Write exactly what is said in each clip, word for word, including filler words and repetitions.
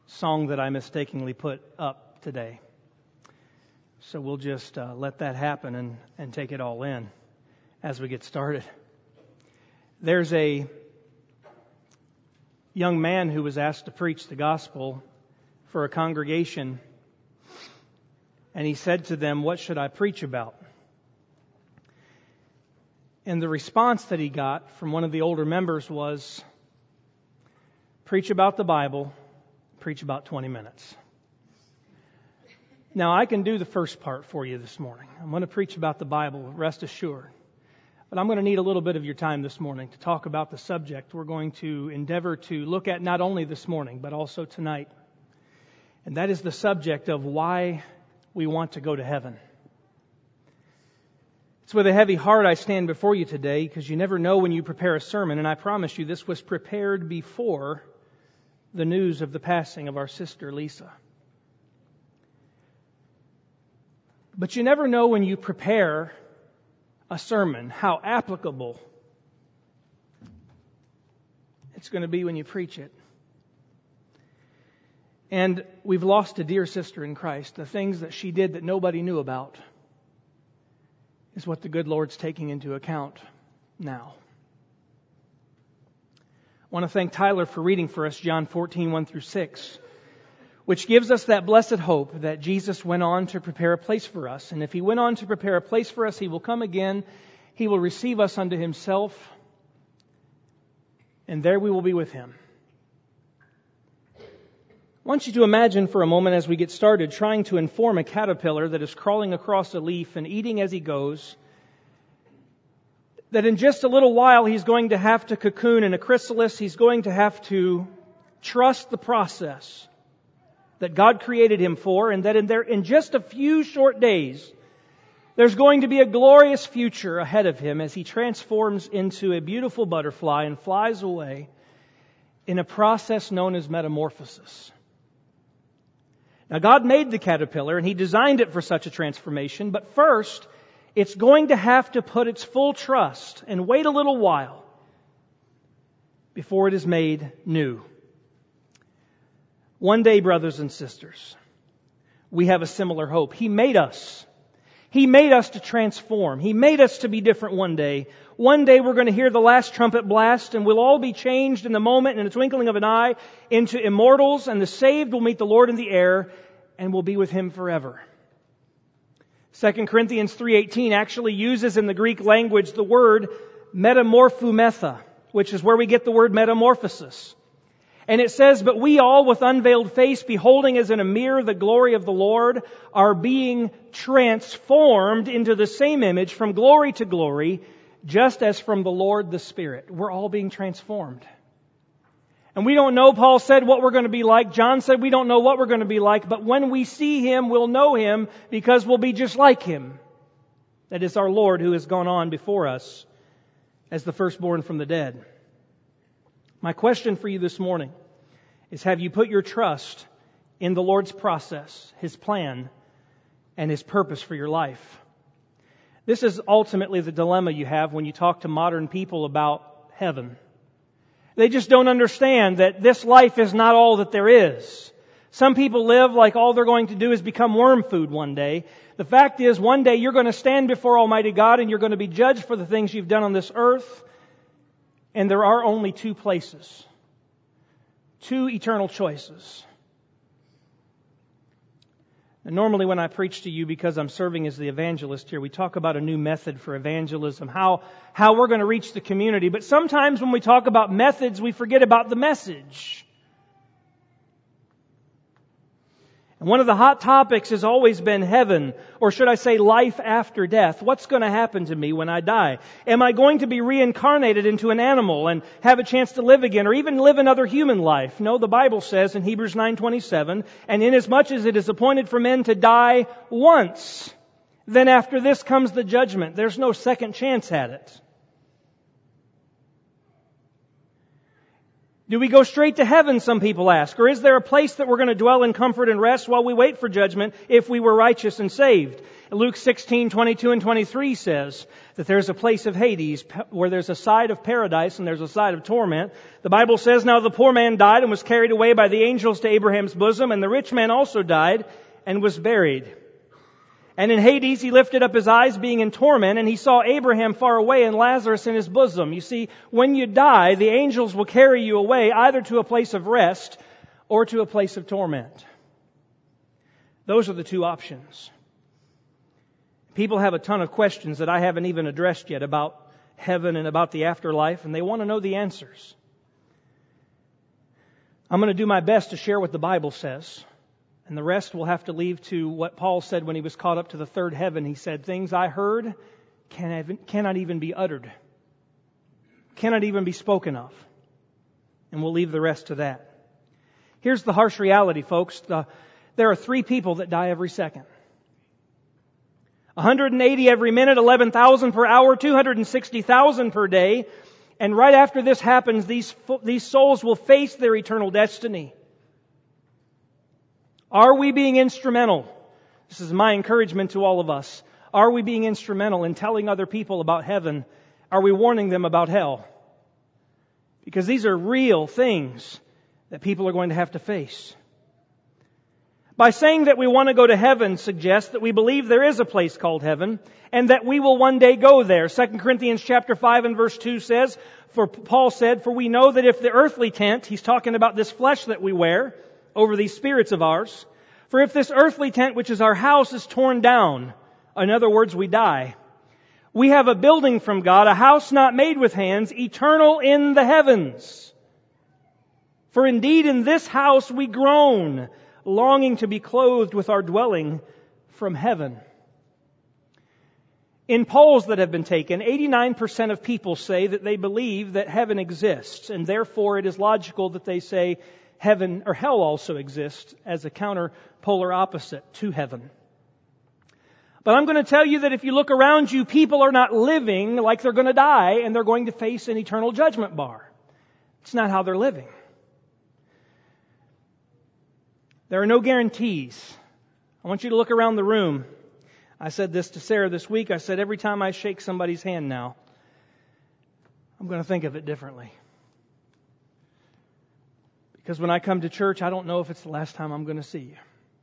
song that I mistakenly put up today. So we'll just uh, let that happen and, and take it all in as we get started. There's a young man who was asked to preach the gospel for a congregation, and he said to them, "What should I preach about?" And the response that he got from one of the older members was, "Preach about the Bible, preach about twenty minutes. Now, I can do the first part for you this morning. I'm going to preach about the Bible, rest assured. But I'm going to need a little bit of your time this morning to talk about the subject we're going to endeavor to look at not only this morning, but also tonight. And that is the subject of why we want to go to heaven. It's with a heavy heart I stand before you today, because you never know when you prepare a sermon, and I promise you this was prepared before the news of the passing of our sister Lisa. But you never know when you prepare a sermon how applicable it's going to be when you preach it. And we've lost a dear sister in Christ. The things that she did that nobody knew about is what the good Lord's taking into account now. I want to thank Tyler for reading for us John fourteen, one through six, which gives us that blessed hope that Jesus went on to prepare a place for us. And if He went on to prepare a place for us, He will come again. He will receive us unto Himself, and there we will be with Him. I want you to imagine for a moment as we get started trying to inform a caterpillar that is crawling across a leaf and eating as he goes, that in just a little while he's going to have to cocoon in a chrysalis. He's going to have to trust the process that God created him for, and that in there, in just a few short days, there's going to be a glorious future ahead of him as he transforms into a beautiful butterfly and flies away in a process known as metamorphosis. Now, God made the caterpillar and He designed it for such a transformation, but first, it's going to have to put its full trust and wait a little while before it is made new. One day, brothers and sisters, we have a similar hope. He made us. He made us to transform. He made us to be different one day. One day we're going to hear the last trumpet blast, and we'll all be changed in the moment, in a twinkling of an eye, into immortals, and the saved will meet the Lord in the air, and will be with Him forever. Second Corinthians three eighteen actually uses in the Greek language the word metamorphumetha, which is where we get the word metamorphosis. And it says, "But we all with unveiled face, beholding as in a mirror the glory of the Lord, are being transformed into the same image from glory to glory, just as from the Lord the Spirit." We're all being transformed. And we don't know, Paul said, what we're going to be like. John said we don't know what we're going to be like. But when we see Him, we'll know Him because we'll be just like Him. That is our Lord who has gone on before us as the firstborn from the dead. My question for you this morning is, have you put your trust in the Lord's process, His plan, and His purpose for your life? This is ultimately the dilemma you have when you talk to modern people about heaven. They just don't understand that this life is not all that there is. Some people live like all they're going to do is become worm food one day. The fact is, one day you're going to stand before Almighty God and you're going to be judged for the things you've done on this earth. And there are only two places. Two eternal choices. And normally when I preach to you, because I'm serving as the evangelist here, we talk about a new method for evangelism, how, how we're going to reach the community. But sometimes when we talk about methods, we forget about the message. And one of the hot topics has always been heaven, or should I say life after death. What's going to happen to me when I die? Am I going to be reincarnated into an animal and have a chance to live again, or even live another human life? No, the Bible says in Hebrews nine twenty-seven, "And inasmuch as it is appointed for men to die once, then after this comes the judgment." There's no second chance at it. Do we go straight to heaven, some people ask? Or is there a place that we're going to dwell in comfort and rest while we wait for judgment if we were righteous and saved? Luke sixteen, twenty-two and twenty-three says that there's a place of Hades where there's a side of paradise and there's a side of torment. The Bible says, now the poor man died and was carried away by the angels to Abraham's bosom, and the rich man also died and was buried. And in Hades he lifted up his eyes, being in torment, and he saw Abraham far away and Lazarus in his bosom. You see, when you die, the angels will carry you away either to a place of rest or to a place of torment. Those are the two options. People have a ton of questions that I haven't even addressed yet about heaven and about the afterlife, and they want to know the answers. I'm going to do my best to share what the Bible says. And the rest we'll have to leave to what Paul said when he was caught up to the third heaven. He said, things I heard cannot even be uttered, cannot even be spoken of. And we'll leave the rest to that. Here's the harsh reality, folks. The, there are three people that die every second. one hundred eighty every minute, eleven thousand per hour, two hundred sixty thousand per day. And right after this happens, these, these souls will face their eternal destiny. Are we being instrumental? This is my encouragement to all of us. Are we being instrumental in telling other people about heaven? Are we warning them about hell? Because these are real things that people are going to have to face. By saying that we want to go to heaven suggests that we believe there is a place called heaven and that we will one day go there. Second Corinthians chapter five and verse two says, for Paul said, for we know that if the earthly tent, he's talking about this flesh that we wear over these spirits of ours, for if this earthly tent, which is our house, is torn down, in other words, we die, we have a building from God, a house not made with hands, eternal in the heavens. For indeed in this house we groan, longing to be clothed with our dwelling from heaven. In polls that have been taken, eighty-nine percent of people say that they believe that heaven exists, and therefore it is logical that they say heaven or hell also exists as a counter-polar opposite to heaven. But I'm going to tell you that if you look around you, people are not living like they're going to die and they're going to face an eternal judgment bar. It's not how they're living. There are no guarantees. I want you to look around the room. I said this to Sarah this week. I said, every time I shake somebody's hand now, I'm going to think of it differently. Because when I come to church, I don't know if it's the last time I'm going to see you.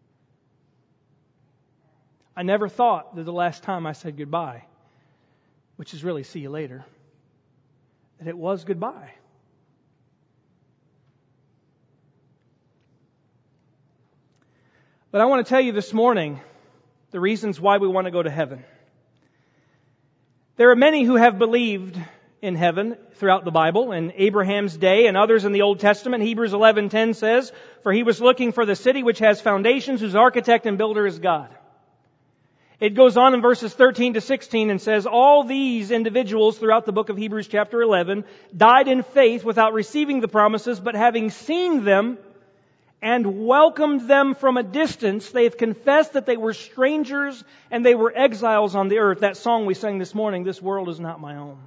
I never thought that the last time I said goodbye, which is really see you later, that it was goodbye. But I want to tell you this morning the reasons why we want to go to heaven. There are many who have believed in heaven throughout the Bible, in Abraham's day and others in the Old Testament. Hebrews eleven ten says, for he was looking for the city which has foundations, whose architect and builder is God. It goes on in verses thirteen to sixteen and says, all these individuals throughout the book of Hebrews chapter eleven died in faith without receiving the promises, but having seen them and welcomed them from a distance, they have confessed that they were strangers and they were exiles on the earth. That song we sang this morning, this world is not my own.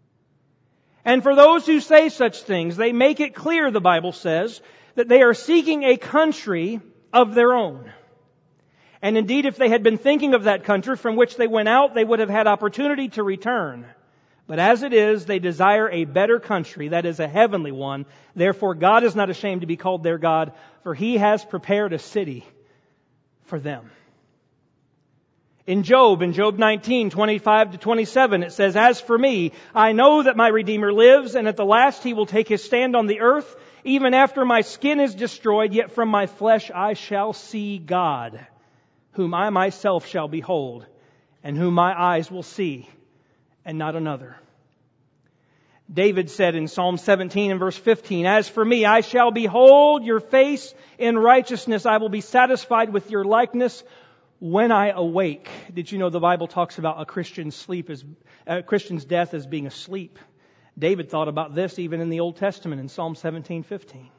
And for those who say such things, they make it clear, the Bible says, that they are seeking a country of their own. And indeed, if they had been thinking of that country from which they went out, they would have had opportunity to return. But as it is, they desire a better country, that is a heavenly one. Therefore, God is not ashamed to be called their God, for He has prepared a city for them. In Job, in Job nineteen, twenty-five to twenty-seven, it says, as for me, I know that my Redeemer lives, and at the last He will take His stand on the earth. Even after my skin is destroyed, yet from my flesh I shall see God, whom I myself shall behold, and whom my eyes will see, and not another. David said in Psalm seventeen and verse fifteen, as for me, I shall behold your face in righteousness. I will be satisfied with your likeness when I awake. Did you know the Bible talks about a Christian's sleep as a Christian's death as being asleep? David thought about this even in the Old Testament in Psalm seventeen fifteen.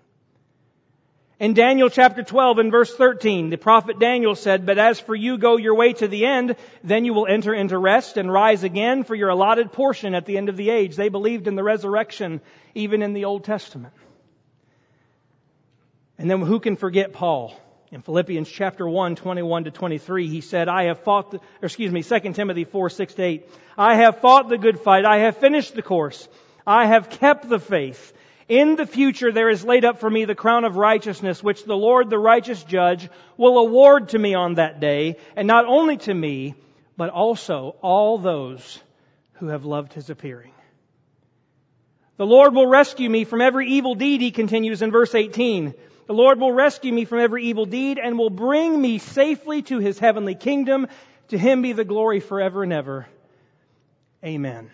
In Daniel chapter twelve and verse thirteen, the prophet Daniel said, but as for you, go your way to the end, then you will enter into rest and rise again for your allotted portion at the end of the age. They believed in the resurrection even in the Old Testament. And then who can forget Paul? In Philippians chapter one, twenty-one to twenty-three, he said, I have fought, the, or excuse me, Second Timothy four, six to eight, I have fought the good fight, I have finished the course, I have kept the faith. In the future there is laid up for me the crown of righteousness, which the Lord, the righteous judge, will award to me on that day, and not only to me, but also all those who have loved His appearing. The Lord will rescue me from every evil deed, he continues in verse eighteen. The Lord will rescue me from every evil deed and will bring me safely to His heavenly kingdom. To Him be the glory forever and ever. Amen.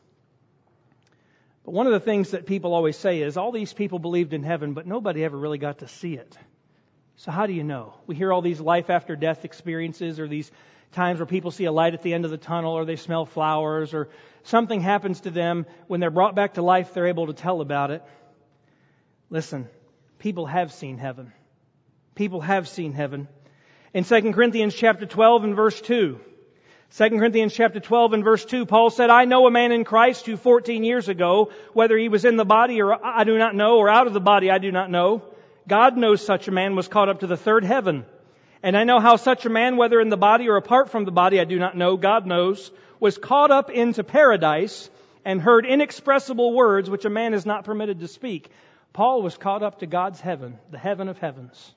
But one of the things that people always say is all these people believed in heaven, but nobody ever really got to see it. So how do you know? We hear all these life after death experiences, or these times where people see a light at the end of the tunnel, or they smell flowers, or something happens to them. When they're brought back to life, they're able to tell about it. Listen, people have seen heaven. People have seen heaven. In Second Corinthians chapter twelve and verse two, Second Corinthians chapter twelve and verse two, Paul said, I know a man in Christ who fourteen years ago, whether he was in the body or I do not know, or out of the body I do not know, God knows such a man was caught up to the third heaven. And I know how such a man, whether in the body or apart from the body, I do not know, God knows, was caught up into paradise and heard inexpressible words which a man is not permitted to speak. Paul was caught up to God's heaven, the heaven of heavens.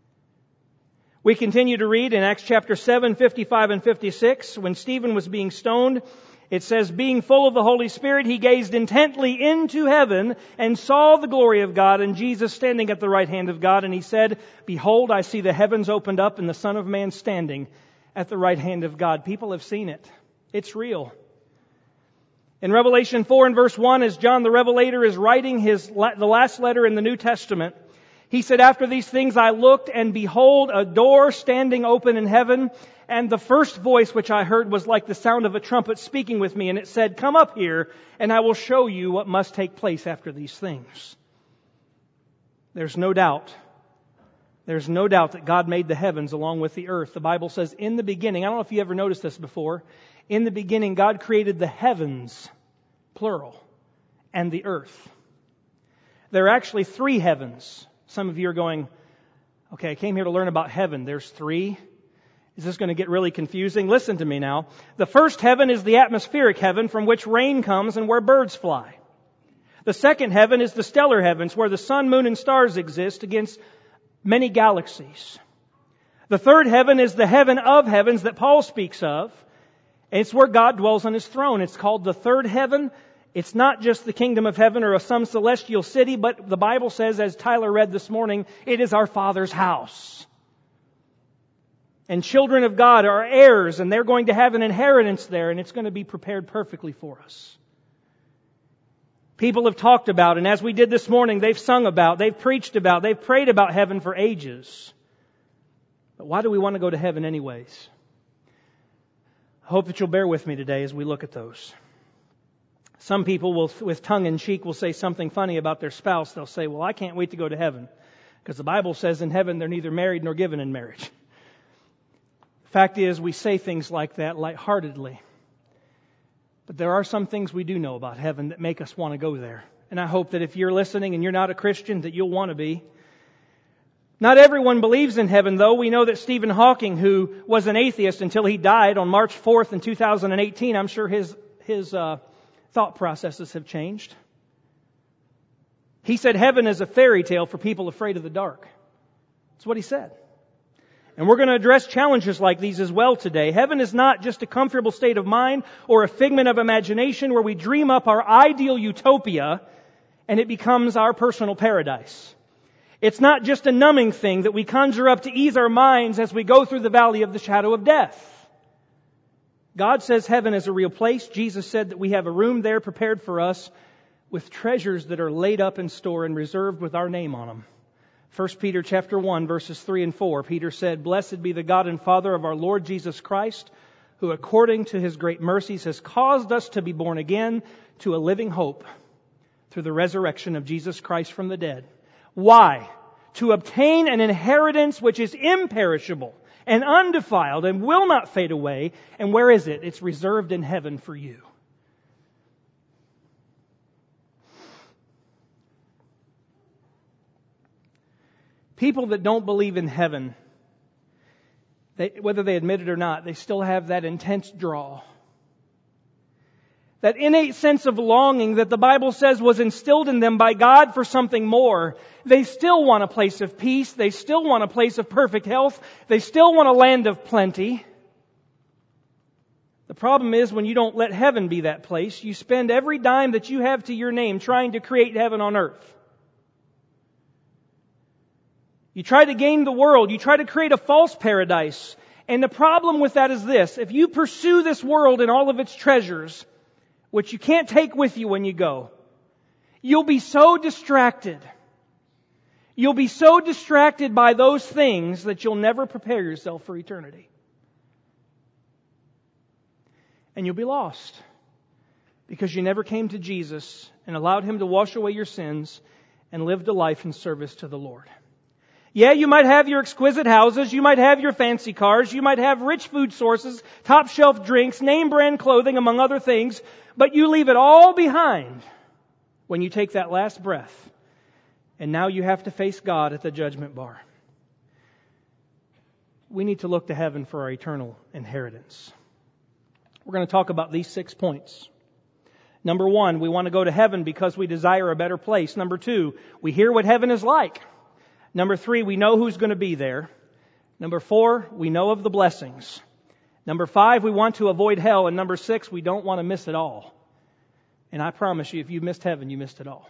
We continue to read in Acts chapter seven, fifty-five and fifty-six, when Stephen was being stoned, it says, being full of the Holy Spirit, he gazed intently into heaven and saw the glory of God and Jesus standing at the right hand of God. And he said, behold, I see the heavens opened up and the Son of Man standing at the right hand of God. People have seen it. It's real. In Revelation four and verse one, as John the Revelator is writing his the last letter in the New Testament, he said, after these things I looked, and behold, a door standing open in heaven, and the first voice which I heard was like the sound of a trumpet speaking with me, and it said, come up here, and I will show you what must take place after these things. There's no doubt. There's no doubt that God made the heavens along with the earth. The Bible says in the beginning, I don't know if you ever noticed this before, in the beginning God created the heavens, plural, and the earth. There are actually three heavens. Some of you are going, okay, I came here to learn about heaven. There's three. Is this going to get really confusing? Listen to me now. The first heaven is the atmospheric heaven from which rain comes and where birds fly. The second heaven is the stellar heavens where the sun, moon, and stars exist against many galaxies. The third heaven is the heaven of heavens that Paul speaks of. It's where God dwells on His throne. It's called the third heaven. It's not just the kingdom of heaven or some celestial city, but the Bible says, as Tyler read this morning, it is our Father's house. And children of God are heirs, and they're going to have an inheritance there, and it's going to be prepared perfectly for us. People have talked about, and as we did this morning, they've sung about, they've preached about, they've prayed about heaven for ages. But why do we want to go to heaven anyways? I hope that you'll bear with me today as we look at those. Some people will, with tongue in cheek, will say something funny about their spouse. They'll say, well, I can't wait to go to heaven, because the Bible says in heaven they're neither married nor given in marriage. Fact is, we say things like that lightheartedly. But there are some things we do know about heaven that make us want to go there. And I hope that if you're listening and you're not a Christian, that you'll want to be. Not everyone believes in heaven, though. We know that Stephen Hawking, who was an atheist until he died on March fourth in two thousand eighteen, I'm sure his his uh, thought processes have changed. He said heaven is a fairy tale for people afraid of the dark. That's what he said. And we're going to address challenges like these as well today. Heaven is not just a comfortable state of mind or a figment of imagination where we dream up our ideal utopia and it becomes our personal paradise. It's not just a numbing thing that we conjure up to ease our minds as we go through the valley of the shadow of death. God says heaven is a real place. Jesus said that we have a room there prepared for us with treasures that are laid up in store and reserved with our name on them. First Peter chapter one, verses three and four, Peter said, blessed be the God and Father of our Lord Jesus Christ, who according to His great mercies has caused us to be born again to a living hope through the resurrection of Jesus Christ from the dead. Why? To obtain an inheritance which is imperishable and undefiled and will not fade away. And where is it? It's reserved in heaven for you. People that don't believe in heaven They, whether they admit it or not, they still have that intense draw. That innate sense of longing that the Bible says was instilled in them by God for something more. They still want a place of peace. They still want a place of perfect health. They still want a land of plenty. The problem is when you don't let heaven be that place, you spend every dime that you have to your name trying to create heaven on earth. You try to gain the world. You try to create a false paradise. And the problem with that is this. If you pursue this world and all of its treasures, which you can't take with you when you go, you'll be so distracted. You'll be so distracted by those things that you'll never prepare yourself for eternity. And you'll be lost because you never came to Jesus and allowed Him to wash away your sins and lived a life in service to the Lord. Yeah, you might have your exquisite houses, you might have your fancy cars, you might have rich food sources, top shelf drinks, name brand clothing, among other things, but you leave it all behind when you take that last breath. And now you have to face God at the judgment bar. We need to look to heaven for our eternal inheritance. We're going to talk about these six points. Number one, we want to go to heaven because we desire a better place. Number two, we hear what heaven is like. Number three, we know who's going to be there. Number four, we know of the blessings. Number five, we want to avoid hell. And number six, we don't want to miss it all. And I promise you, if you missed heaven, you missed it all.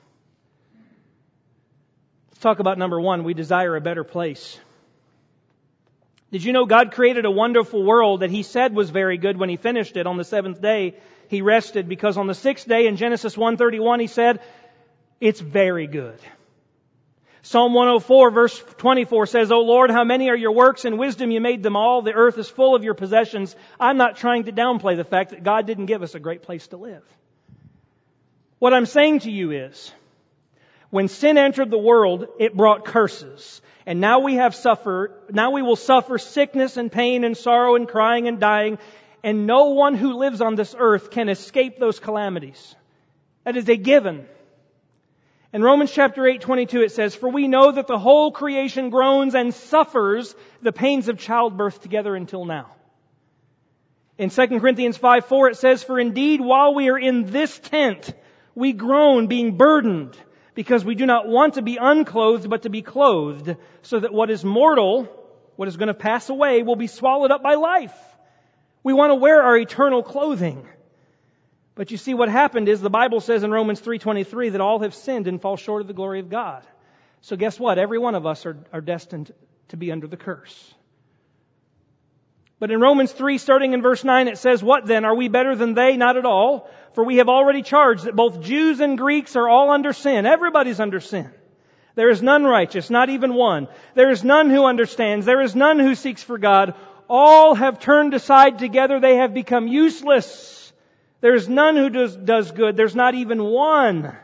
Let's talk about number one, we desire a better place. Did you know God created a wonderful world that He said was very good when He finished it? On the seventh day, He rested because on the sixth day in Genesis one thirty-one, He said, it's very good. Psalm one oh four verse twenty-four says, O Lord, how many are your works? In wisdom you made them all. The earth is full of your possessions. I'm not trying to downplay the fact that God didn't give us a great place to live. What I'm saying to you is, when sin entered the world, it brought curses. And now we have suffered, now we will suffer sickness and pain and sorrow and crying and dying. And no one who lives on this earth can escape those calamities. That is a given. In Romans chapter eight twenty-two it says, For we know that the whole creation groans and suffers the pains of childbirth together until now. In Second Corinthians five four it says, For indeed while we are in this tent, we groan being burdened, because we do not want to be unclothed, but to be clothed, so that what is mortal, what is going to pass away, will be swallowed up by life. We want to wear our eternal clothing. But you see, what happened is the Bible says in Romans three twenty-three that all have sinned and fall short of the glory of God. So guess what? Every one of us are, are destined to be under the curse. But in Romans three, starting in verse nine, it says, What then? Are we better than they? Not at all. For we have already charged that both Jews and Greeks are all under sin. Everybody's under sin. There is none righteous, not even one. There is none who understands. There is none who seeks for God. All have turned aside together. They have become useless. There is none who does, does good. There's not even one.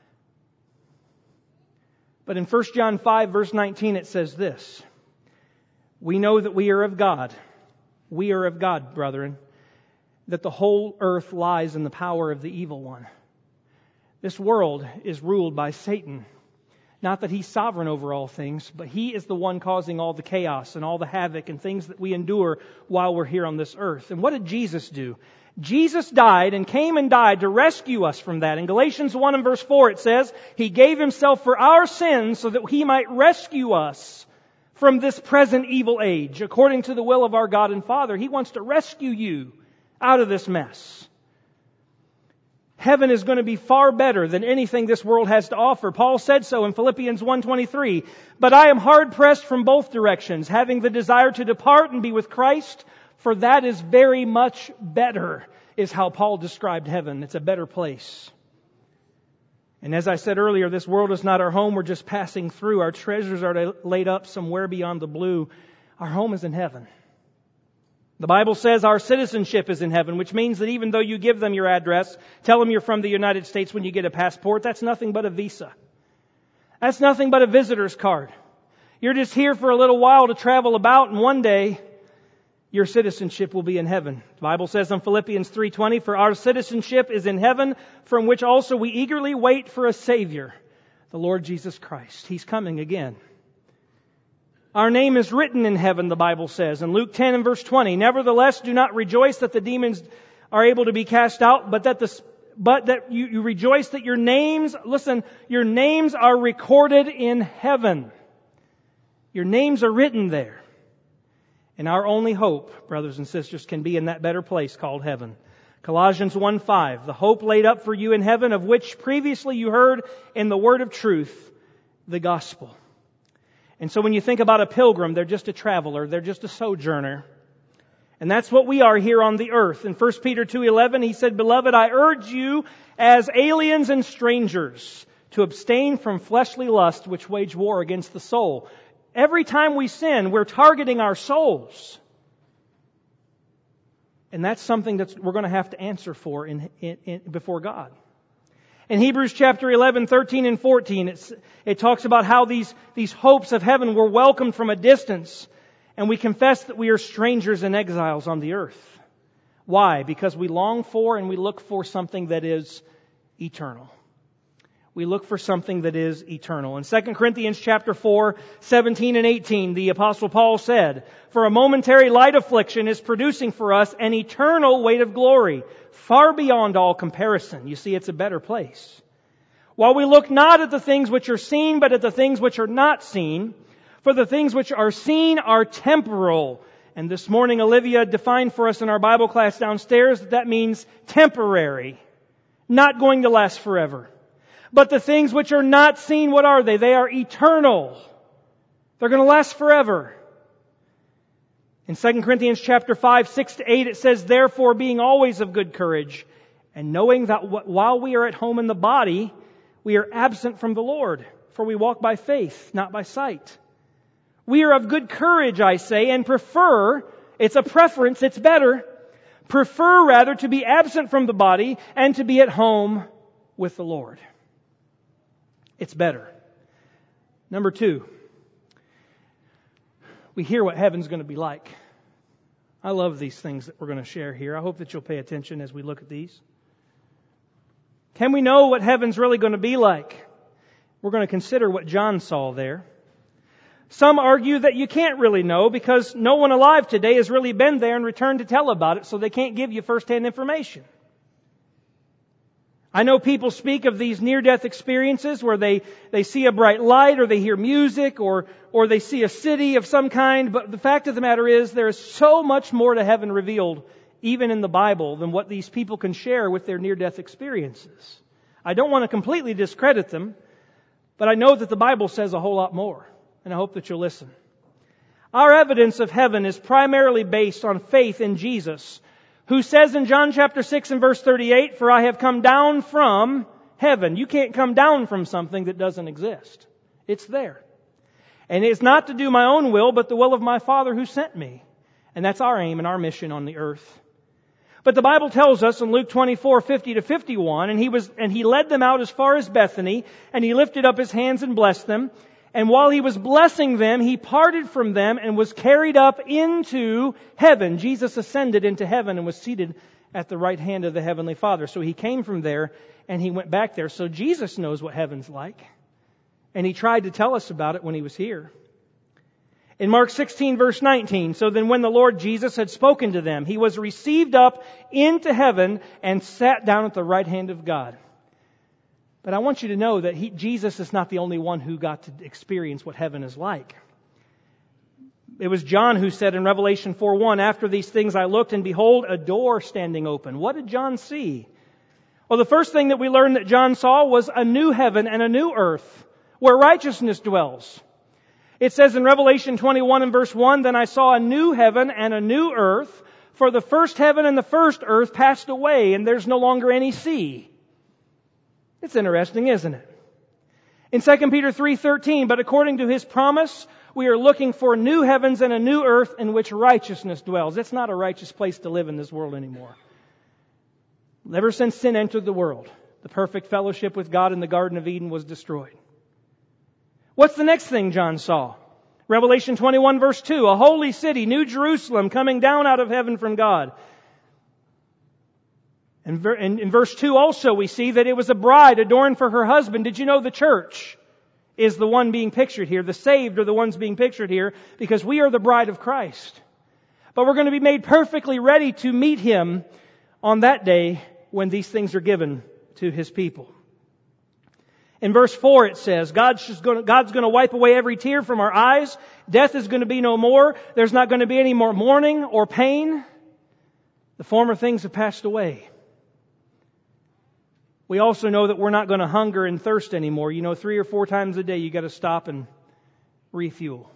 But in First John five, verse nineteen, it says this. We know that we are of God. We are of God, brethren, that the whole earth lies in the power of the evil one. This world is ruled by Satan. Not that he's sovereign over all things, but he is the one causing all the chaos and all the havoc and things that we endure while we're here on this earth. And what did Jesus do? Jesus died and came and died to rescue us from that. In Galatians one and verse four it says, He gave Himself for our sins so that He might rescue us from this present evil age, according to the will of our God and Father. He wants to rescue you out of this mess. Heaven is going to be far better than anything this world has to offer. Paul said so in Philippians one twenty-three. But I am hard pressed from both directions, having the desire to depart and be with Christ, for that is very much better, is how Paul described heaven. It's a better place. And as I said earlier, this world is not our home. We're just passing through. Our treasures are laid up somewhere beyond the blue. Our home is in heaven. The Bible says our citizenship is in heaven, which means that even though you give them your address, tell them you're from the United States when you get a passport, that's nothing but a visa. That's nothing but a visitor's card. You're just here for a little while to travel about, and one day your citizenship will be in heaven. The Bible says in Philippians three twenty, For our citizenship is in heaven, from which also we eagerly wait for a Savior, the Lord Jesus Christ. He's coming again. Our name is written in heaven, the Bible says. In Luke ten and verse twenty, nevertheless, do not rejoice that the demons are able to be cast out, but that the but that you, you rejoice that your names, listen, your names are recorded in heaven. Your names are written there. And our only hope, brothers and sisters, can be in that better place called heaven. Colossians one five, the hope laid up for you in heaven, of which previously you heard in the word of truth, the gospel. And so when you think about a pilgrim, they're just a traveler, they're just a sojourner. And that's what we are here on the earth. In First Peter two eleven, he said, Beloved, I urge you as aliens and strangers to abstain from fleshly lust which wage war against the soul. Every time we sin, we're targeting our souls. And that's something that we're going to have to answer for in, in, in, before God. In Hebrews chapter eleven, thirteen and fourteen, it's, it talks about how these, these hopes of heaven were welcomed from a distance. And we confess that we are strangers and exiles on the earth. Why? Because we long for and we look for something that is eternal. We look for something that is eternal. In Second Corinthians chapter four, seventeen and eighteen, the Apostle Paul said, For a momentary light affliction is producing for us an eternal weight of glory, far beyond all comparison. You see, it's a better place. While we look not at the things which are seen, but at the things which are not seen, for the things which are seen are temporal. And this morning Olivia defined for us in our Bible class downstairs that that means temporary, not going to last forever. But the things which are not seen, what are they? They are eternal. They're going to last forever. In Second Corinthians chapter five, six to eight, it says, Therefore, being always of good courage, and knowing that while we are at home in the body, we are absent from the Lord, for we walk by faith, not by sight. We are of good courage, I say, and prefer, it's a preference, it's better, prefer rather to be absent from the body and to be at home with the Lord. It's better. Number two, we hear what heaven's going to be like. I love these things that we're going to share here. I hope that you'll pay attention as we look at these. Can we know what heaven's really going to be like? We're going to consider what John saw there. Some argue that you can't really know because no one alive today has really been there and returned to tell about it, so they can't give you first-hand information. I know people speak of these near-death experiences where they, they see a bright light or they hear music or, or they see a city of some kind, but the fact of the matter is there is so much more to heaven revealed, even in the Bible, than what these people can share with their near-death experiences. I don't want to completely discredit them, but I know that the Bible says a whole lot more. And I hope that you'll listen. Our evidence of heaven is primarily based on faith in Jesus, who says in John chapter six and verse thirty-eight, For I have come down from heaven. You can't come down from something that doesn't exist. It's there. And it's not to do my own will, but the will of my Father who sent me. And that's our aim and our mission on the earth. But the Bible tells us in Luke twenty-four, fifty to fifty-one, and he was, and he led them out as far as Bethany, and he lifted up his hands and blessed them. And while he was blessing them, he parted from them and was carried up into heaven. Jesus ascended into heaven and was seated at the right hand of the Heavenly Father. So he came from there and he went back there. So Jesus knows what heaven's like. And he tried to tell us about it when he was here. In Mark sixteen verse nineteen, so then when the Lord Jesus had spoken to them, he was received up into heaven and sat down at the right hand of God. But I want you to know that he, Jesus is not the only one who got to experience what heaven is like. It was John who said in Revelation four one, After these things I looked, and behold, a door standing open. What did John see? Well, the first thing that we learned that John saw was a new heaven and a new earth, where righteousness dwells. It says in Revelation twenty-one and verse one, Then I saw a new heaven and a new earth, for the first heaven and the first earth passed away, and there's no longer any sea. It's interesting, isn't it? In Second Peter three thirteen, but according to his promise, we are looking for new heavens and a new earth in which righteousness dwells. It's not a righteous place to live in this world anymore. Ever since sin entered the world, the perfect fellowship with God in the Garden of Eden was destroyed. What's the next thing John saw? Revelation twenty-one verse two, a holy city, New Jerusalem, coming down out of heaven from God. And in verse two also we see that it was a bride adorned for her husband. Did you know the church is the one being pictured here. The saved are the ones being pictured here because we are the bride of Christ. But we're going to be made perfectly ready to meet Him on that day when these things are given to His people. In verse four it says, God's just going to, God's going to wipe away every tear from our eyes. Death is going to be no more. There's not going to be any more mourning or pain. The former things have passed away. We also know that we're not going to hunger and thirst anymore. You know, three or four times a day you got to stop and refuel.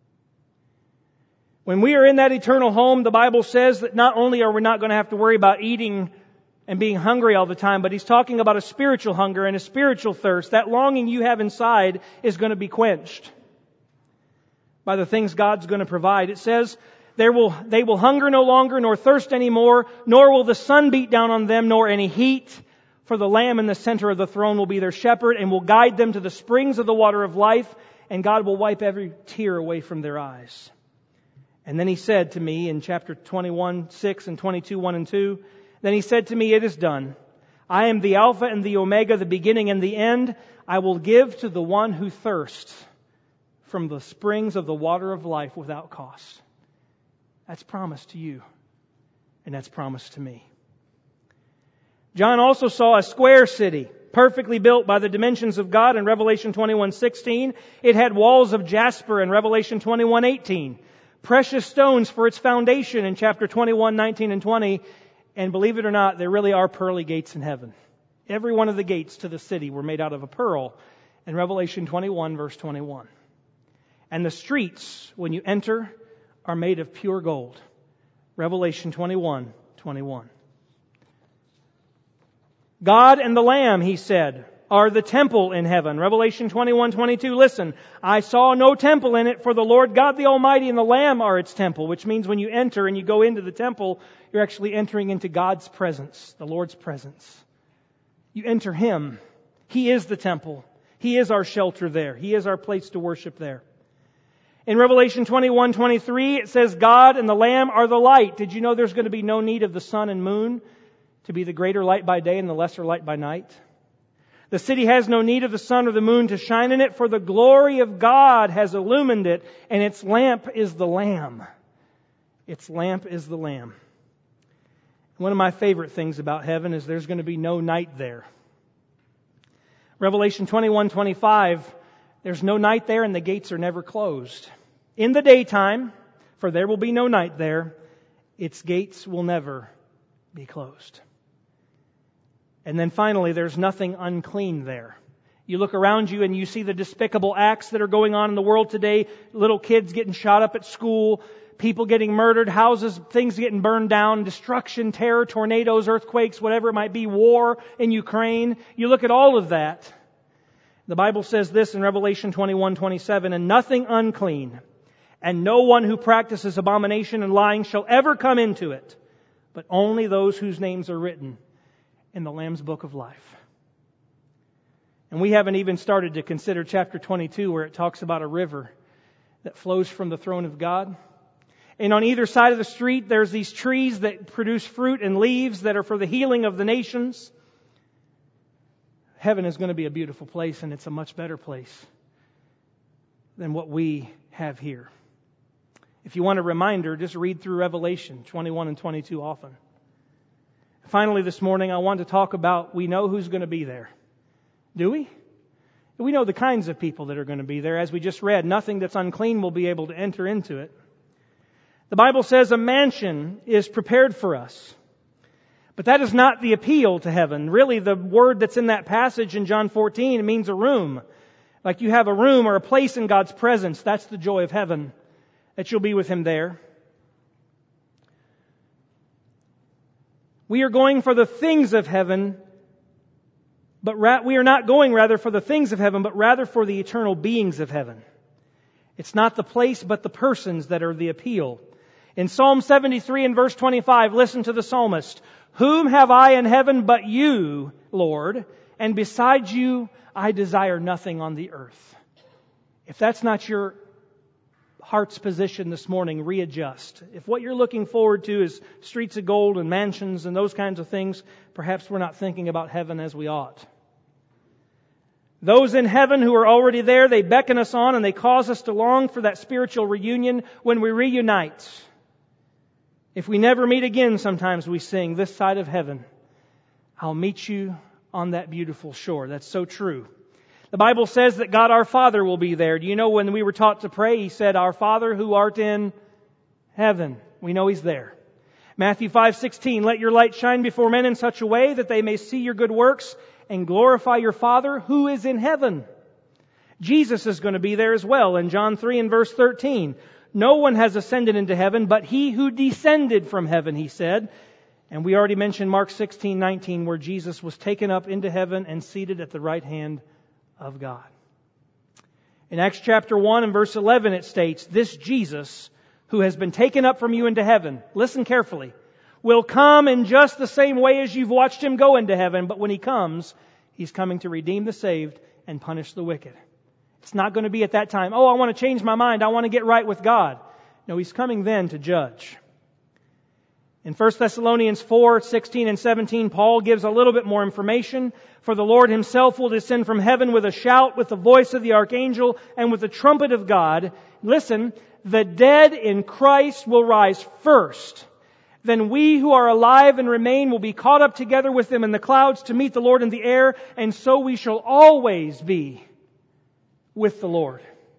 When we are in that eternal home, the Bible says that not only are we not going to have to worry about eating and being hungry all the time, but He's talking about a spiritual hunger and a spiritual thirst. That longing you have inside is going to be quenched by the things God's going to provide. It says, There will, they will hunger no longer, nor thirst any more, nor will the sun beat down on them, nor any heat. For the Lamb in the center of the throne will be their shepherd and will guide them to the springs of the water of life, and God will wipe every tear away from their eyes. And then He said to me in chapter twenty-one, six and twenty-two, one and two, Then He said to me, It is done. I am the Alpha and the Omega, the beginning and the end. I will give to the one who thirsts from the springs of the water of life without cost. That's promised to you, and that's promised to me. John also saw a square city, perfectly built by the dimensions of God in Revelation twenty-one sixteen. It had walls of jasper in Revelation twenty-one eighteen. Precious stones for its foundation in chapter twenty-one nineteen and twenty. And believe it or not, there really are pearly gates in heaven. Every one of the gates to the city were made out of a pearl in Revelation twenty-one verse twenty-one. And the streets, when you enter, are made of pure gold. Revelation twenty-one twenty-one. God and the Lamb, He said, are the temple in heaven. Revelation twenty-one twenty-two. Listen, I saw no temple in it, for the Lord God the Almighty and the Lamb are its temple. Which means when you enter and you go into the temple, you're actually entering into God's presence, the Lord's presence. You enter Him. He is the temple. He is our shelter there. He is our place to worship there. In Revelation twenty-one twenty-three, it says, God and the Lamb are the light. Did you know there's going to be no need of the sun and moon to be the greater light by day and the lesser light by night? The city has no need of the sun or the moon to shine in it, for the glory of God has illumined it, and its lamp is the Lamb. Its lamp is the Lamb. One of my favorite things about heaven is there's going to be no night there. Revelation twenty-one twenty-five, there's no night there and the gates are never closed. In the daytime, for there will be no night there, its gates will never be closed. And then finally, there's nothing unclean there. You look around you and you see the despicable acts that are going on in the world today. Little kids getting shot up at school, people getting murdered, houses, things getting burned down, destruction, terror, tornadoes, earthquakes, whatever it might be, war in Ukraine. You look at all of that. The Bible says this in Revelation twenty-one twenty-seven, and nothing unclean, and no one who practices abomination and lying shall ever come into it, but only those whose names are written in the Lamb's book of life. And we haven't even started to consider chapter twenty-two, where it talks about a river that flows from the throne of God. And on either side of the street, there's these trees that produce fruit and leaves that are for the healing of the nations. Heaven is going to be a beautiful place, and it's a much better place than what we have here. If you want a reminder, just read through Revelation twenty-one and twenty-two often. Finally, this morning, I want to talk about, we know who's going to be there. Do we? We know the kinds of people that are going to be there. As we just read, nothing that's unclean will be able to enter into it. The Bible says a mansion is prepared for us. But that is not the appeal to heaven. Really, the word that's in that passage in John fourteen, it means a room. Like you have a room or a place in God's presence. That's the joy of heaven, that you'll be with Him there. We are going for the things of heaven, but ra- we are not going rather for the things of heaven, but rather for the eternal beings of heaven. It's not the place, but the persons that are the appeal. In Psalm seventy-three and verse twenty-five, listen to the psalmist. Whom have I in heaven but you, Lord? And besides you, I desire nothing on the earth. If that's not your heart's position this morning, readjust. If what you're looking forward to is streets of gold and mansions and those kinds of things, perhaps we're not thinking about heaven as we ought. Those in heaven who are already there, they beckon us on and they cause us to long for that spiritual reunion when we reunite. If we never meet again, sometimes we sing, this side of heaven, I'll meet you on that beautiful shore. That's so true. The Bible says that God our Father will be there. Do you know when we were taught to pray, He said, Our Father who art in heaven. We know He's there. Matthew five sixteen, let your light shine before men in such a way that they may see your good works and glorify your Father who is in heaven. Jesus is going to be there as well. In John three and verse thirteen, no one has ascended into heaven but He who descended from heaven, He said. And we already mentioned Mark sixteen nineteen, where Jesus was taken up into heaven and seated at the right hand of God. In Acts chapter one and verse eleven it states, this Jesus who has been taken up from you into heaven, listen carefully, will come in just the same way as you've watched Him go into heaven, but when He comes, He's coming to redeem the saved and punish the wicked. It's not going to be at that time, oh, I want to change my mind, I want to get right with God. No, He's coming then to judge. In First Thessalonians four sixteen and seventeen, Paul gives a little bit more information. For the Lord Himself will descend from heaven with a shout, with the voice of the archangel, and with the trumpet of God. Listen, the dead in Christ will rise first. Then we who are alive and remain will be caught up together with them in the clouds to meet the Lord in the air, and so we shall always be with the Lord.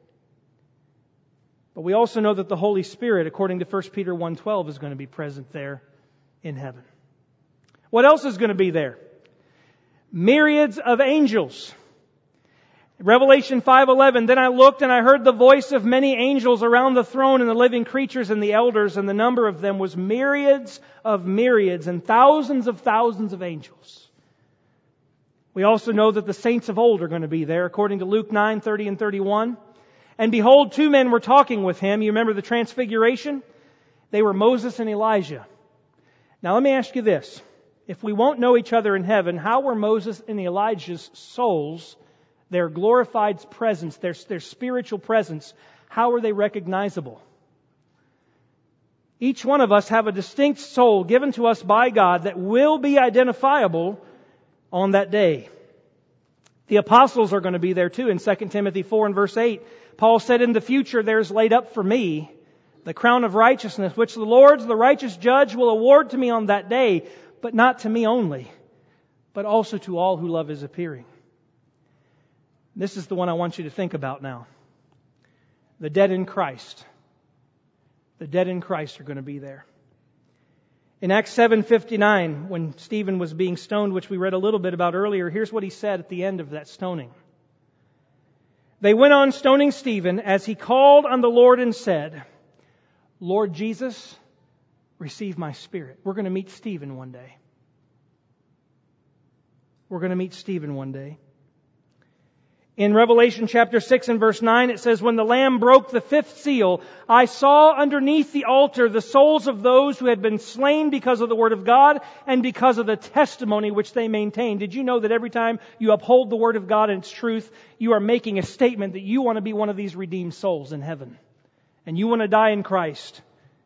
But we also know that the Holy Spirit, according to First Peter one twelve, is going to be present there in heaven. What else is going to be there? Myriads of angels. Revelation five eleven, then I looked and I heard the voice of many angels around the throne and the living creatures and the elders, and the number of them was myriads of myriads and thousands of thousands of angels. We also know that the saints of old are going to be there, according to Luke nine thirty and thirty-one. And behold, two men were talking with Him. You remember the transfiguration? They were Moses and Elijah. Now let me ask you this. If we won't know each other in heaven, how were Moses and Elijah's souls, their glorified presence, their, their spiritual presence, how are they recognizable? Each one of us have a distinct soul given to us by God that will be identifiable on that day. The apostles are going to be there too. In Second Timothy four and verse eight, Paul said, in the future there is laid up for me the crown of righteousness, which the Lord, the righteous judge, will award to me on that day, but not to me only, but also to all who love His appearing. This is the one I want you to think about now. The dead in Christ. The dead in Christ are going to be there. In Acts seven fifty-nine, when Stephen was being stoned, which we read a little bit about earlier, here's what he said at the end of that stoning. They went on stoning Stephen as he called on the Lord and said, Lord Jesus, receive my spirit. We're going to meet Stephen one day. We're going to meet Stephen one day. In Revelation chapter six and verse nine, it says, when the Lamb broke the fifth seal, I saw underneath the altar the souls of those who had been slain because of the Word of God and because of the testimony which they maintained. Did you know that every time you uphold the Word of God and its truth, you are making a statement that you want to be one of these redeemed souls in heaven? And you want to die in Christ.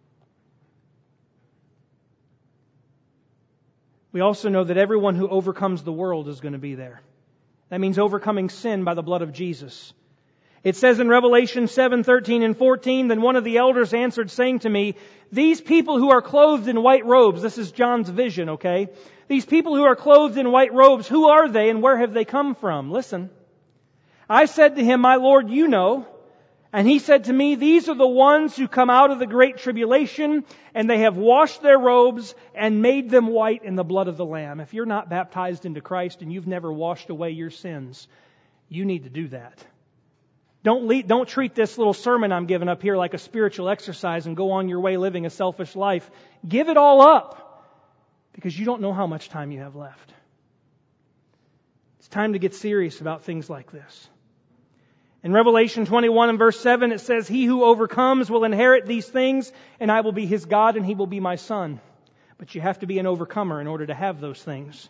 We also know that everyone who overcomes the world is going to be there. That means overcoming sin by the blood of Jesus. It says in Revelation seven thirteen and fourteen, then one of the elders answered, saying to me, these people who are clothed in white robes, this is John's vision, okay? These people who are clothed in white robes, who are they and where have they come from? Listen. I said to him, my Lord, you know. And he said to me, these are the ones who come out of the great tribulation, and they have washed their robes and made them white in the blood of the Lamb. If you're not baptized into Christ and you've never washed away your sins, you need to do that. Don't lead, don't treat this little sermon I'm giving up here like a spiritual exercise and go on your way living a selfish life. Give it all up, because you don't know how much time you have left. It's time to get serious about things like this. In Revelation twenty-one and verse seven, it says, he who overcomes will inherit these things, and I will be his God, and he will be my son. But you have to be an overcomer in order to have those things.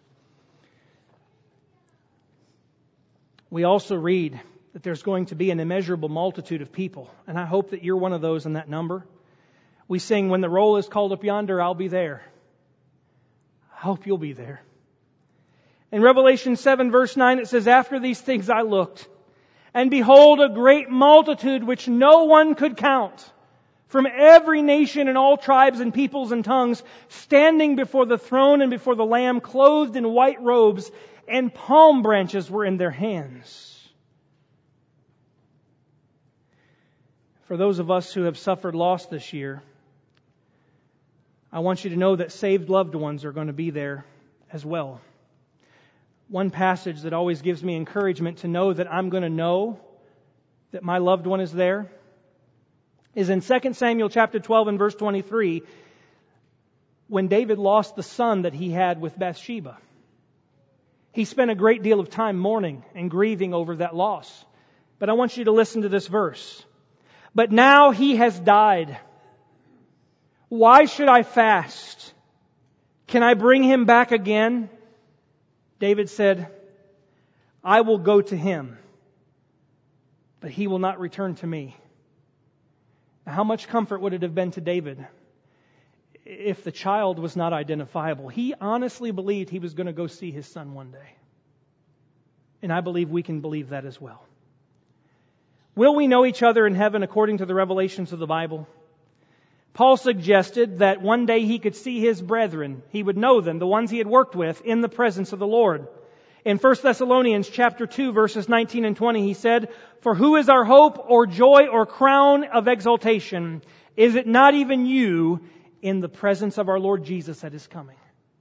We also read that there's going to be an immeasurable multitude of people, and I hope that you're one of those in that number. We sing, when the roll is called up yonder, I'll be there. I hope you'll be there. In Revelation seven verse nine it says, "After these things I looked, and behold a great multitude which no one could count, from every nation and all tribes and peoples and tongues, standing before the throne and before the Lamb, clothed in white robes, and palm branches were in their hands." For those of us who have suffered loss this year, I want you to know that saved loved ones are going to be there as well. One passage that always gives me encouragement to know that I'm going to know that my loved one is there is in Second Samuel chapter twelve and verse twenty-three, when David lost the son that he had with Bathsheba. He spent a great deal of time mourning and grieving over that loss. But I want you to listen to this verse. "But now he has died. Why should I fast? Can I bring him back again?" David said, "I will go to him, but he will not return to me." Now, how much comfort would it have been to David if the child was not identifiable? He honestly believed he was going to go see his son one day. And I believe we can believe that as well. Will we know each other in heaven according to the revelations of the Bible? Paul suggested that one day he could see his brethren. He would know them, the ones he had worked with, in the presence of the Lord. In First Thessalonians chapter two, verses nineteen and twenty, he said, "For who is our hope or joy or crown of exaltation? Is it not even you in the presence of our Lord Jesus at His coming?"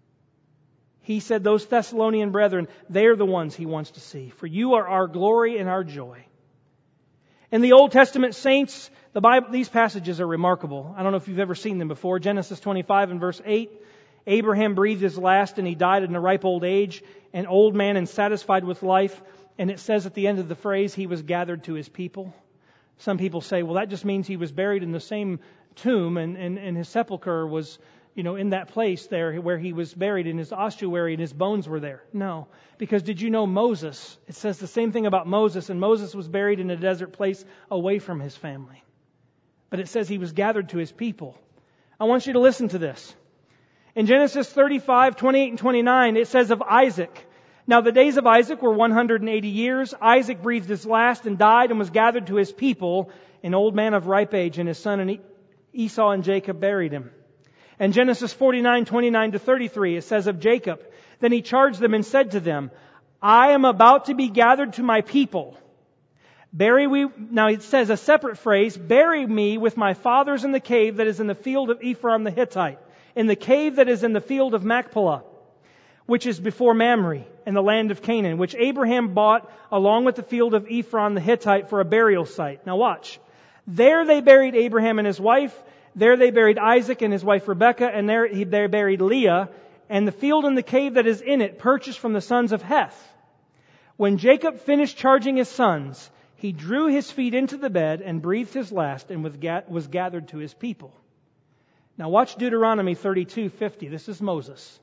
He said those Thessalonian brethren, they're the ones he wants to see. "For you are our glory and our joy." In the Old Testament saints, the Bible, these passages are remarkable. I don't know if you've ever seen them before. Genesis twenty-five and verse eight. Abraham breathed his last and he died in a ripe old age, an old man and satisfied with life. And it says at the end of the phrase, he was gathered to his people. Some people say, well, that just means he was buried in the same tomb and, and, and his sepulcher was, you know, in that place there where he was buried in his ossuary and his bones were there. No. Because did you know Moses? It says the same thing about Moses, and Moses was buried in a desert place away from his family. But it says he was gathered to his people. I want you to listen to this. In Genesis thirty-five, twenty-eight and twenty-nine, it says of Isaac, "Now the days of Isaac were one hundred eighty years. Isaac breathed his last and died and was gathered to his people, an old man of ripe age, and his son Esau and Jacob buried him." And Genesis forty-nine, twenty-nine to thirty-three, it says of Jacob, "Then he charged them and said to them, I am about to be gathered to my people. Bury we," now it says a separate phrase, "bury me with my fathers in the cave that is in the field of Ephron the Hittite, in the cave that is in the field of Machpelah, which is before Mamre, in the land of Canaan, which Abraham bought along with the field of Ephron the Hittite for a burial site." Now watch. "There they buried Abraham and his wife. There they buried Isaac and his wife Rebekah, and there they buried Leah, and the field and the cave that is in it purchased from the sons of Heth. When Jacob finished charging his sons, he drew his feet into the bed and breathed his last and was gathered to his people." Now watch Deuteronomy thirty-two fifty. This is Moses.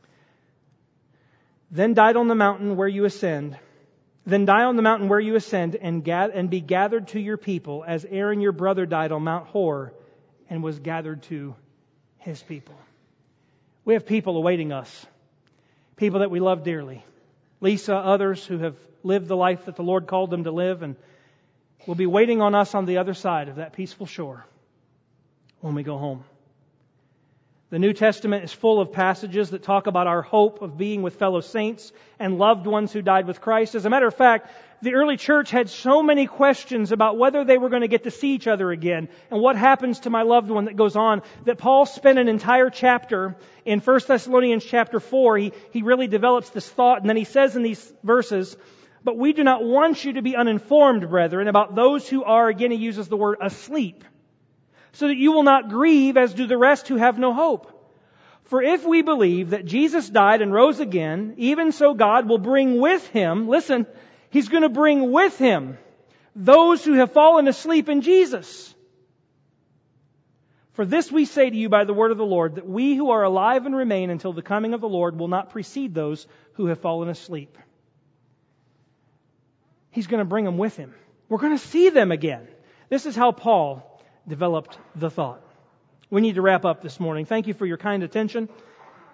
"Then died on the mountain where you ascend. Then die on the mountain where you ascend and, gather, and be gathered to your people, as Aaron your brother died on Mount Hor and was gathered to his people." We have people awaiting us. People that we love dearly. Lisa, others who have lived the life that the Lord called them to live, and will be waiting on us on the other side of that peaceful shore when we go home. The New Testament is full of passages that talk about our hope of being with fellow saints and loved ones who died with Christ. As a matter of fact, the early church had so many questions about whether they were going to get to see each other again and what happens to my loved one that goes on, that Paul spent an entire chapter in First Thessalonians chapter four. He, he really develops this thought, and then he says in these verses, "But we do not want you to be uninformed, brethren, about those who are," again he uses the word, "asleep, so that you will not grieve as do the rest who have no hope. For if we believe that Jesus died and rose again, even so God will bring with Him," listen, He's going to bring with Him those who have fallen asleep in Jesus. "For this we say to you by the word of the Lord, that we who are alive and remain until the coming of the Lord will not precede those who have fallen asleep." He's going to bring them with Him. We're going to see them again. This is how Paul developed the thought. We need to wrap up this morning. Thank you for your kind attention.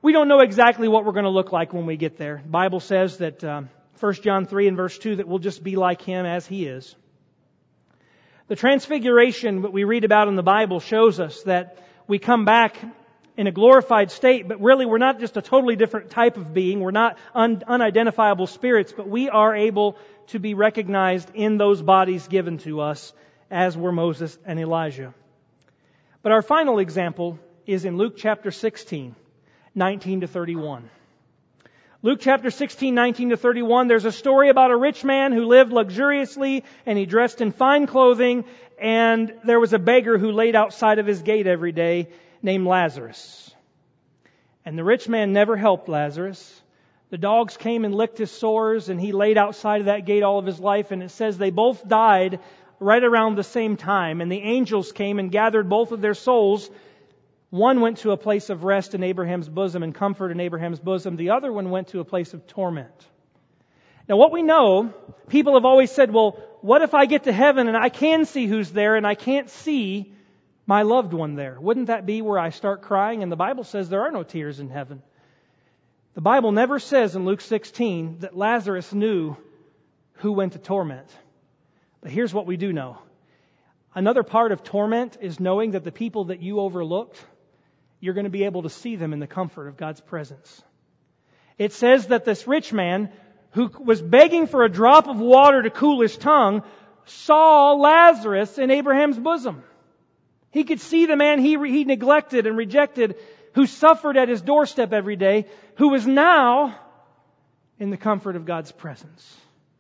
We don't know exactly what we're going to look like when we get there. The Bible says that um, First John three and verse two that we'll just be like Him as He is. The transfiguration that we read about in the Bible shows us that we come back in a glorified state, but really we're not just a totally different type of being. We're not un- unidentifiable spirits, but we are able to be recognized in those bodies given to us, as were Moses and Elijah. But our final example is in Luke chapter sixteen, nineteen to thirty-one. Luke chapter sixteen, nineteen to thirty-one, there's a story about a rich man who lived luxuriously and he dressed in fine clothing, and there was a beggar who laid outside of his gate every day named Lazarus. And the rich man never helped Lazarus. The dogs came and licked his sores, and he laid outside of that gate all of his life, and it says they both died right around the same time, and the angels came and gathered both of their souls. One went to a place of rest in Abraham's bosom and comfort in Abraham's bosom. The other one went to a place of torment. Now what we know, people have always said, well, what if I get to heaven and I can see who's there and I can't see my loved one there? Wouldn't that be where I start crying? And the Bible says there are no tears in heaven. The Bible never says in Luke sixteen that Lazarus knew who went to torment. But here's what we do know. Another part of torment is knowing that the people that you overlooked, you're going to be able to see them in the comfort of God's presence. It says that this rich man, who was begging for a drop of water to cool his tongue, saw Lazarus in Abraham's bosom. He could see the man he, he neglected and rejected, who suffered at his doorstep every day, who was now in the comfort of God's presence.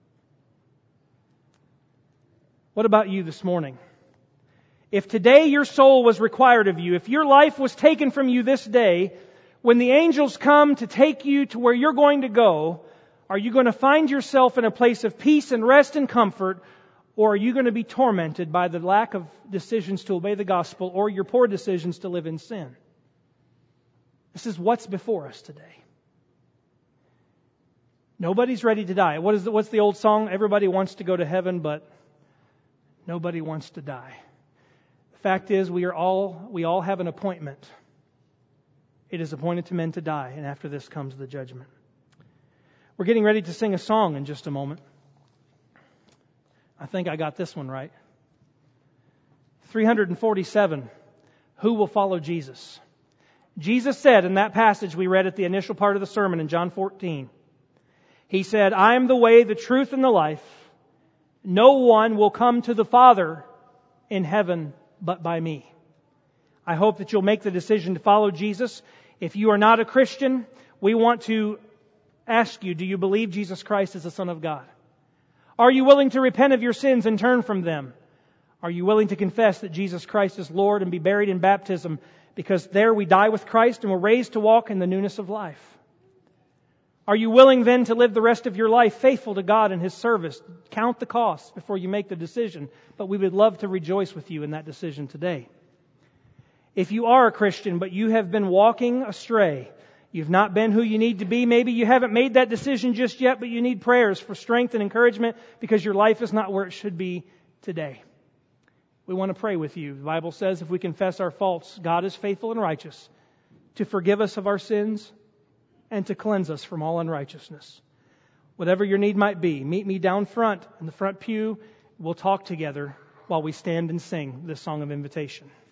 What about you this morning? If today your soul was required of you, if your life was taken from you this day, when the angels come to take you to where you're going to go, are you going to find yourself in a place of peace and rest and comfort, or are you going to be tormented by the lack of decisions to obey the gospel or your poor decisions to live in sin? This is what's before us today. Nobody's ready to die. What is the, what's the old song? Everybody wants to go to heaven, but nobody wants to die. The fact is, we are all we all have an appointment. It is appointed to men to die, and after this comes the judgment. We're getting ready to sing a song in just a moment. I think I got this one right. three forty-seven. Who will follow Jesus? Jesus said in that passage we read at the initial part of the sermon in John fourteen, He said, I am the way, the truth, and the life. No one will come to the Father in heaven but by me. I hope that you'll make the decision to follow Jesus. If you are not a Christian, we want to ask you, do you believe Jesus Christ is the Son of God? Are you willing to repent of your sins and turn from them? Are you willing to confess that Jesus Christ is Lord and be buried in baptism, because there we die with Christ and we're raised to walk in the newness of life? Are you willing then to live the rest of your life faithful to God and His service? Count the costs before you make the decision, but we would love to rejoice with you in that decision today. If you are a Christian, but you have been walking astray, you've not been who you need to be, maybe you haven't made that decision just yet, but you need prayers for strength and encouragement because your life is not where it should be today. We want to pray with you. The Bible says if we confess our faults, God is faithful and righteous to forgive us of our sins and to cleanse us from all unrighteousness. Whatever your need might be, meet me down front in the front pew. We'll talk together while we stand and sing this song of invitation.